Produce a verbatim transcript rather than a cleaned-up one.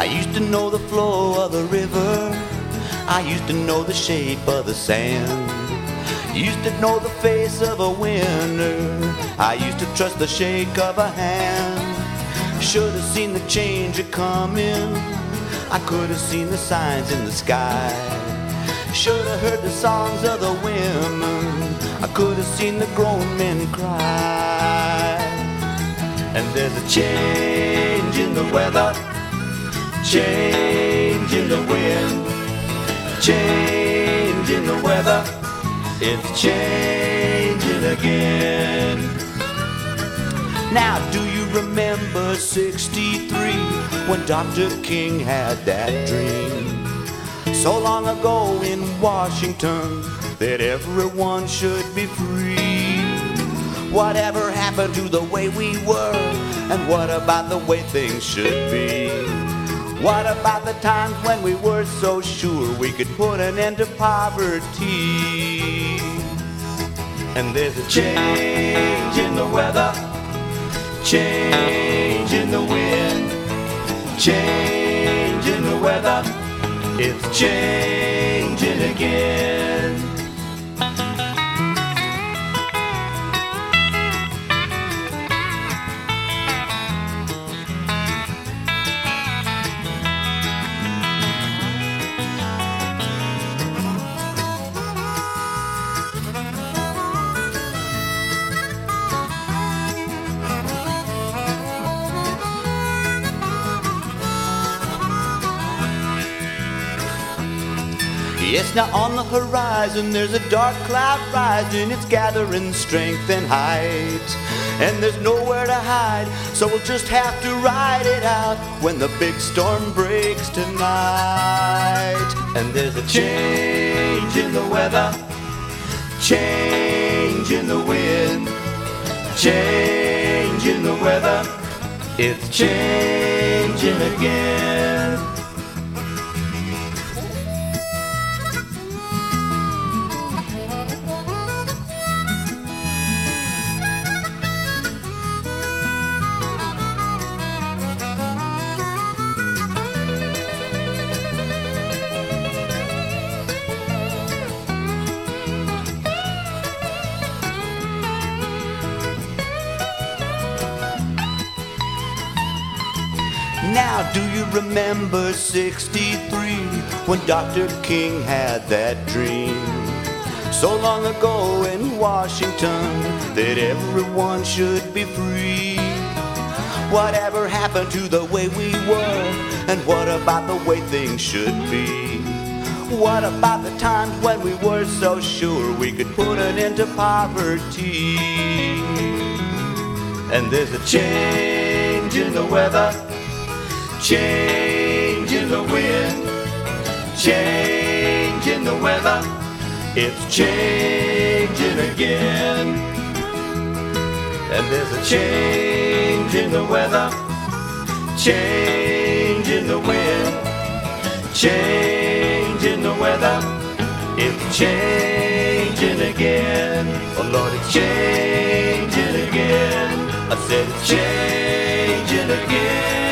I used to know the flow of the river. I used to know the shape of the sand. Used to know the face of a winner. I used to trust the shake of a hand. Should have seen the change a coming. I could have seen the signs in the sky. Should have heard the songs of the women. I could have seen the grown men cry. And there's a change in the weather, change in the wind, change in the weather. It's changing again. Now, do you remember sixty-three when Doctor King had that dream? So long ago in Washington that everyone should be free. Whatever happened to the way we were? And what about the way things should be? What about the times when we were so sure we could put an end to poverty? And there's a change in the weather, change in the wind, change in the weather. It's changing again. Yes, now on the horizon there's a dark cloud rising. It's gathering strength and height, and there's nowhere to hide, so we'll just have to ride it out when the big storm breaks tonight. And there's a change in the weather, change in the wind, change in the weather. It's changing again. Now, do you remember sixty-three when Doctor King had that dream? So long ago in Washington that everyone should be free. Whatever happened to the way we were? And what about the way things should be? What about the times when we were so sure we could put an end to poverty? And there's a change in the weather, change in the wind, change in the weather. It's changing again. And there's a change in the weather, change in the wind, change in the weather. It's changing again. Oh Lord, it's changing again. I said it's changing again.